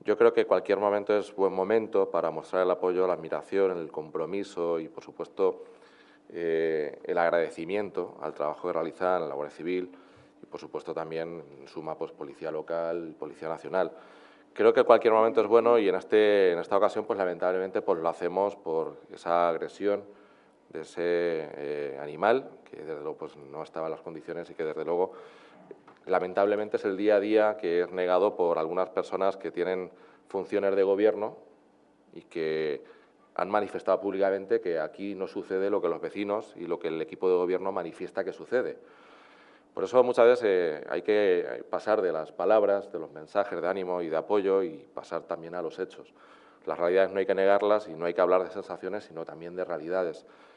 Yo creo que cualquier momento es buen momento para mostrar el apoyo, la admiración, el compromiso y, por supuesto, el agradecimiento al trabajo que realizan la Guardia Civil y, por supuesto, también en suma pues, Policía Local y Policía Nacional. Creo que cualquier momento es bueno y en esta ocasión, pues lamentablemente, pues lo hacemos por esa agresión de ese animal que desde luego pues, no estaba en las condiciones y que desde luego lamentablemente es el día a día que es negado por algunas personas que tienen funciones de gobierno y que han manifestado públicamente que aquí no sucede lo que los vecinos y lo que el equipo de gobierno manifiesta que sucede. Por eso muchas veces hay que pasar de las palabras, de los mensajes de ánimo y de apoyo y pasar también a los hechos. Las realidades no hay que negarlas y no hay que hablar de sensaciones, sino también de realidades.